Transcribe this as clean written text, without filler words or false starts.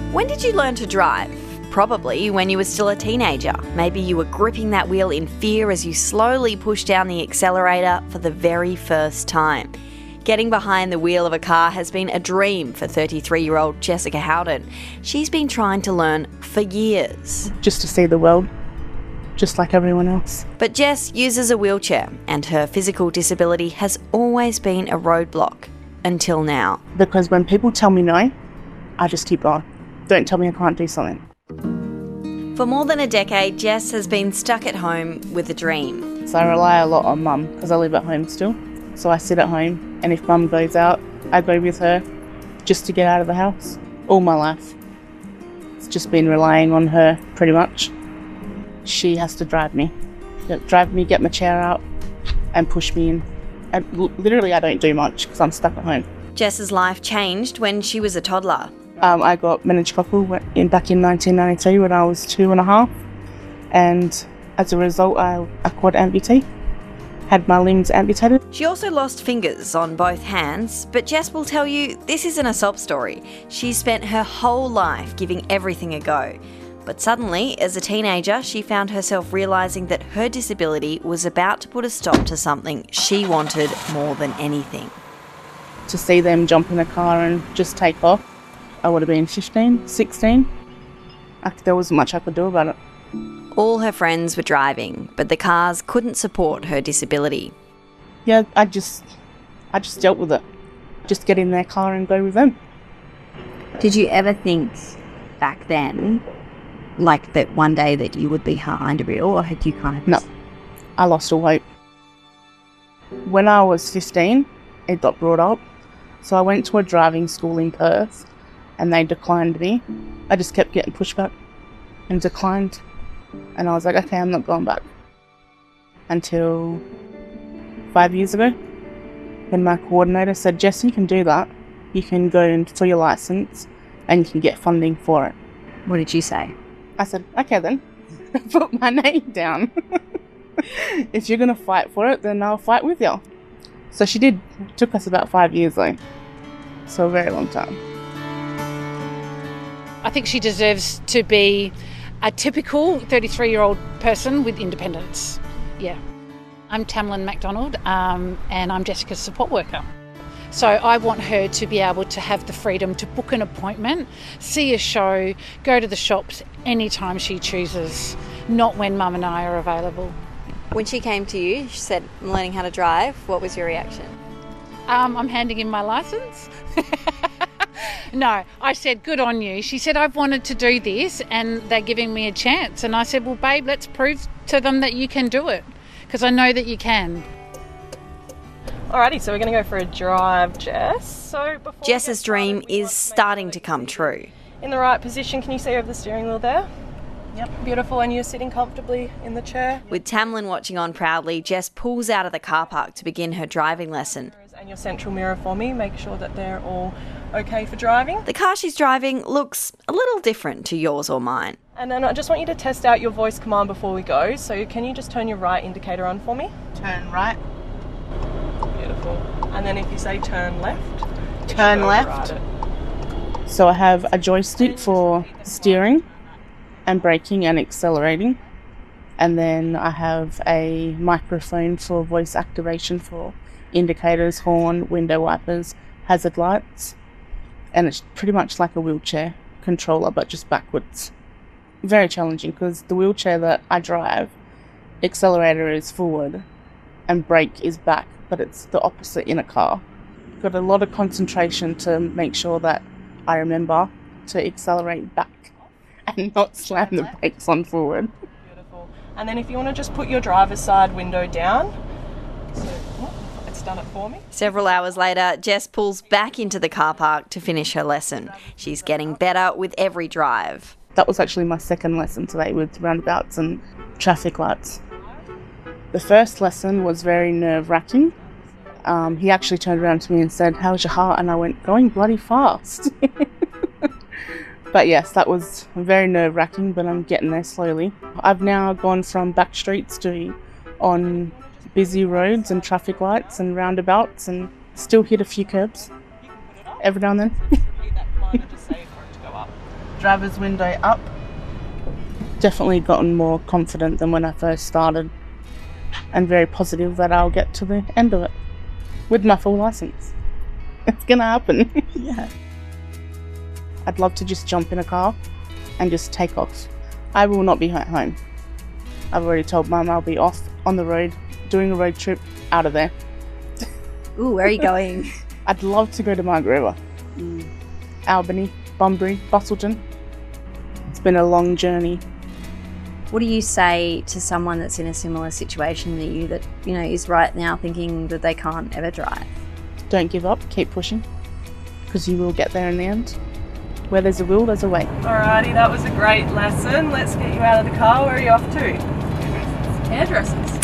When did you learn to drive? Probably when you were still a teenager. Maybe you were gripping that wheel in fear as you slowly pushed down the accelerator for the very first time. Getting behind the wheel of a car has been a dream for 33-year-old Jessica Howden. She's been trying to learn for years. Just to see the world, just like everyone else. But Jess uses a wheelchair, and her physical disability has always been a roadblock, until now. Because when people tell me no, I just keep going. Don't tell me I can't do something. For more than a decade, Jess has been stuck at home with a dream. So I rely a lot on Mum because I live at home still. So I sit at home, and if Mum goes out, I go with her just to get out of the house. All my life. It's just been relying on her pretty much. She has to drive me. Get my chair out and push me in. And literally I don't do much because I'm stuck at home. Jess's life changed when she was a toddler. I got meningococcal back in 1993 when I was 2.5, and as a result I quad amputee, had my limbs amputated. She also lost fingers on both hands, but Jess will tell you this isn't a sob story. She spent her whole life giving everything a go. But suddenly, as a teenager, she found herself realising that her disability was about to put a stop to something she wanted more than anything. To see them jump in a car and just take off, I would have been 15, 16. There wasn't much I could do about it. All her friends were driving, but the cars couldn't support her disability. Yeah, I just dealt with it. Just get in their car and go with them. Did you ever think back then, like that one day that you would be behind a wheel, or had you kind of... No, I lost all hope. When I was 15, it got brought up. So I went to a driving school in Perth and they declined me. I just kept getting pushed back and declined. And I was like, okay, I'm not going back. Until 5 years ago, when my coordinator said, Jess, you can do that. You can go in for your licence and you can get funding for it. What did you say? I said, okay then, put my name down. If you're going to fight for it, then I'll fight with you. So she did. It took us about 5 years though. So a very long time. I think she deserves to be a typical 33-year-old person with independence. Yeah. I'm Tamlin MacDonald and I'm Jessica's support worker. So I want her to be able to have the freedom to book an appointment, see a show, go to the shops anytime she chooses, not when Mum and I are available. When she came to you, she said, I'm learning how to drive. What was your reaction? I'm handing in my licence. No, I said, good on you. She said, I've wanted to do this and they're giving me a chance. And I said, well, babe, let's prove to them that you can do it, because I know that you can. Alrighty, so we're going to go for a drive, Jess. Jess's dream is starting to come true. In the right position, can you see over the steering wheel there? Yep, beautiful, and you're sitting comfortably in the chair. With Tamlin watching on proudly, Jess pulls out of the car park to begin her driving lesson. And your central mirror for me, make sure that they're all okay for driving. The car she's driving looks a little different to yours or mine. And then I just want you to test out your voice command before we go. So can you just turn your right indicator on for me? Turn right. Beautiful. And then if you say turn left. Turn left. So I have a joystick for steering and braking and accelerating. And then I have a microphone for voice activation for indicators, horn, window wipers, hazard lights. And it's pretty much like a wheelchair controller, but just backwards. Very challenging because the wheelchair that I drive, accelerator is forward and brake is back, but it's the opposite in a car. Got a lot of concentration to make sure that I remember to accelerate back and not slam the brakes on forward. Beautiful. And then if you want to just put your driver's side window down. So, it's done it for me. Several hours later, Jess pulls back into the car park to finish her lesson. She's getting better with every drive. That was actually my second lesson today with roundabouts and traffic lights. The first lesson was very nerve-wracking. He actually turned around to me and said, how's your heart? And I went, going bloody fast. But yes, that was very nerve-wracking, but I'm getting there slowly. I've now gone from back streets to on busy roads and traffic lights and roundabouts, and still hit a few curbs every now and then. driver's window up. Definitely gotten more confident than when I first started, and very positive that I'll get to the end of it with my full license. It's gonna happen. Yeah. I'd love to just jump in a car and just take off. I will not be at home. I've already told Mum I'll be off on the road, doing a road trip out of there. Ooh, where are you going? I'd love to go to Margaret River. Albany, Bunbury, Busselton. It's been a long journey. What do you say to someone that's in a similar situation to you that, you know, is right now thinking that they can't ever drive? Don't give up, keep pushing, because you will get there in the end. Where there's a will, there's a way. Alrighty, that was a great lesson. Let's get you out of the car. Where are you off to? Hairdressers.